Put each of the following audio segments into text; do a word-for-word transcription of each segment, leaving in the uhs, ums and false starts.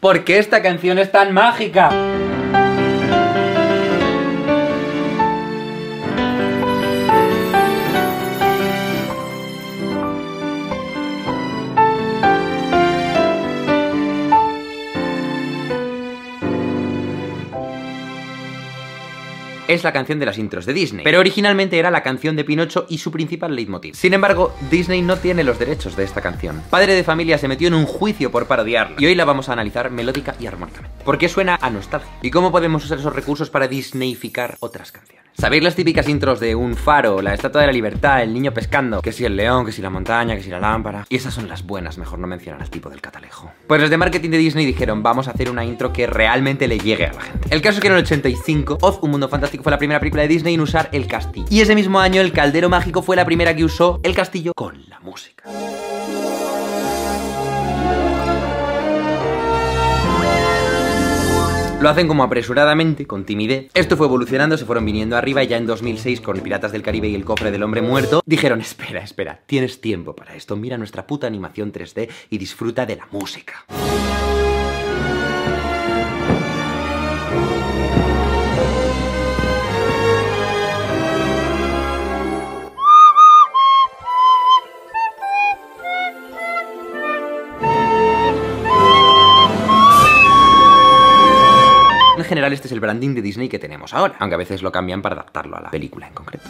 ¿Por qué esta canción es tan mágica? Es la canción de las intros de Disney, pero originalmente era la canción de Pinocho y su principal leitmotiv. Sin embargo, Disney no tiene los derechos de esta canción. Padre de Familia se metió en un juicio por parodiarla, y hoy la vamos a analizar melódica y armónicamente. ¿Por qué suena a nostalgia? ¿Y cómo podemos usar esos recursos para disneyficar otras canciones? ¿Sabéis las típicas intros de Un Faro, La Estatua de la Libertad, El Niño Pescando? Que si el león, que si la montaña, que si la lámpara... Y esas son las buenas, mejor no mencionar al tipo del catalejo. Pues los de marketing de Disney dijeron, vamos a hacer una intro que realmente le llegue a la gente. El caso es que en el ochenta y cinco, Oz, Un Mundo Fantástico fue la primera película de Disney en usar el castillo. Y ese mismo año, El Caldero Mágico fue la primera que usó el castillo con la música. Lo hacen como apresuradamente, con timidez. Esto fue evolucionando, se fueron viniendo arriba y ya en dos mil seis, con Piratas del Caribe y El Cofre del Hombre Muerto, dijeron, espera, espera, tienes tiempo para esto, mira nuestra puta animación tres D y disfruta de la música. En general este es el branding de Disney que tenemos ahora, aunque a veces lo cambian para adaptarlo a la película en concreto.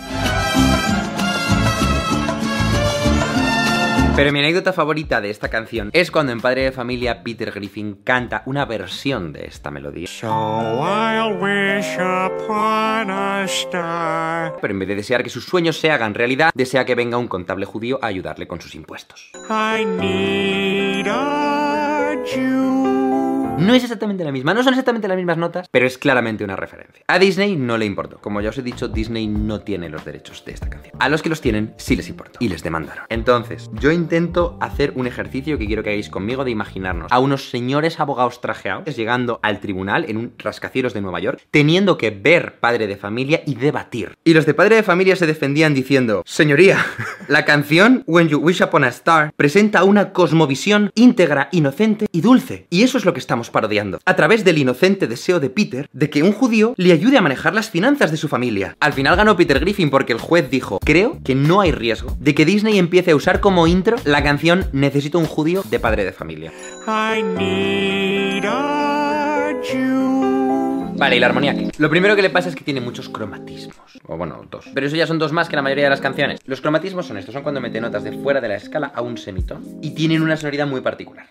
Pero mi anécdota favorita de esta canción es cuando en Padre de Familia Peter Griffin canta una versión de esta melodía. So I'll wish upon a star. Pero en vez de desear que sus sueños se hagan realidad, desea que venga un contable judío a ayudarle con sus impuestos. I need a Jew. No es exactamente la misma, no son exactamente las mismas notas, pero es claramente una referencia. A Disney no le importó. Como ya os he dicho, Disney no tiene los derechos de esta canción. A los que los tienen, sí les importó. Y les demandaron. Entonces, yo intento hacer un ejercicio que quiero que hagáis conmigo de imaginarnos a unos señores abogados trajeados llegando al tribunal en un rascacielos de Nueva York, teniendo que ver Padre de Familia y debatir. Y los de Padre de Familia se defendían diciendo, señoría, la canción When You Wish Upon a Star presenta una cosmovisión íntegra, inocente y dulce. Y eso es lo que estamos parodiando, a través del inocente deseo de Peter de que un judío le ayude a manejar las finanzas de su familia. Al final ganó Peter Griffin porque el juez dijo, creo que no hay riesgo de que Disney empiece a usar como intro la canción Necesito un judío de Padre de Familia. I need a Jew. Vale, y la armonía aquí. Lo primero que le pasa es que tiene muchos cromatismos. O bueno, dos. Pero eso ya son dos más que la mayoría de las canciones. Los cromatismos son estos, son cuando mete notas de fuera de la escala a un semitono y tienen una sonoridad muy particular.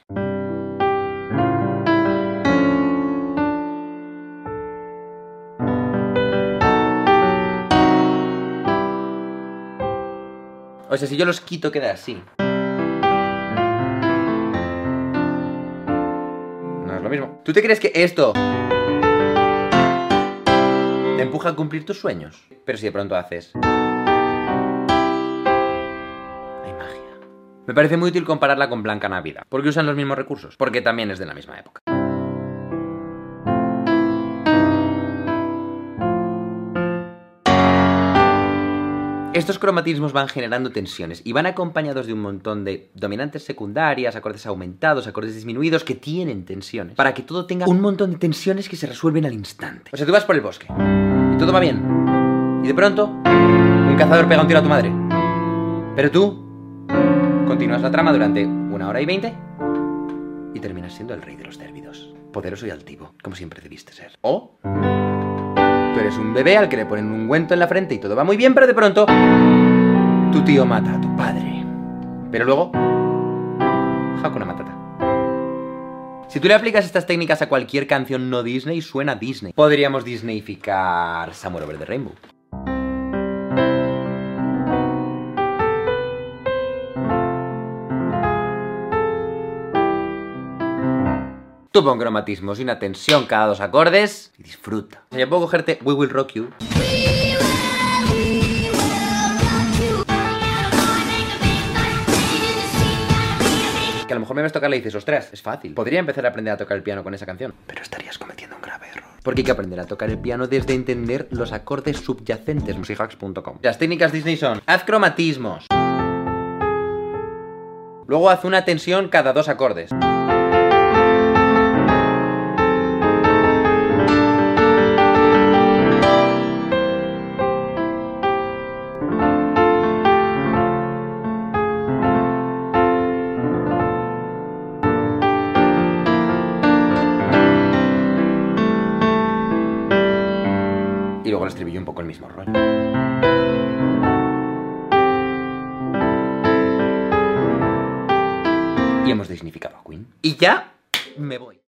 O sea, si yo los quito queda así. No es lo mismo. ¿Tú te crees que esto te empuja a cumplir tus sueños? Pero si de pronto haces... hay magia. Me parece muy útil compararla con Blanca Navidad. ¿Por qué usan los mismos recursos? Porque también es de la misma época. Estos cromatismos van generando tensiones y van acompañados de un montón de dominantes secundarias, acordes aumentados, acordes disminuidos que tienen tensiones, para que todo tenga un montón de tensiones que se resuelven al instante. O sea, tú vas por el bosque y todo va bien y de pronto un cazador pega un tiro a tu madre, pero tú continúas la trama durante una hora y veinte y terminas siendo el rey de los dérbidos, poderoso y altivo, como siempre debiste ser. O... tú eres un bebé al que le ponen un ungüento en la frente y todo va muy bien, pero de pronto tu tío mata a tu padre. Pero luego, Hakuna Matata. Si tú le aplicas estas técnicas a cualquier canción no Disney, suena Disney. Podríamos disneyficar Somewhere Over the Rainbow. Tú pon cromatismos y una tensión cada dos acordes y disfruta. O sea, yo puedo cogerte We Will Rock You. Que a lo mejor me ves tocarla y dices, ostras, es fácil. Podría empezar a aprender a tocar el piano con esa canción, pero estarías cometiendo un grave error. Porque hay que aprender a tocar el piano desde entender los acordes subyacentes. musichacks punto com. Las técnicas Disney son, haz cromatismos. Luego haz una tensión cada dos acordes. estribillo un poco el mismo rollo. Y hemos dignificado a Queen. Y ya me voy.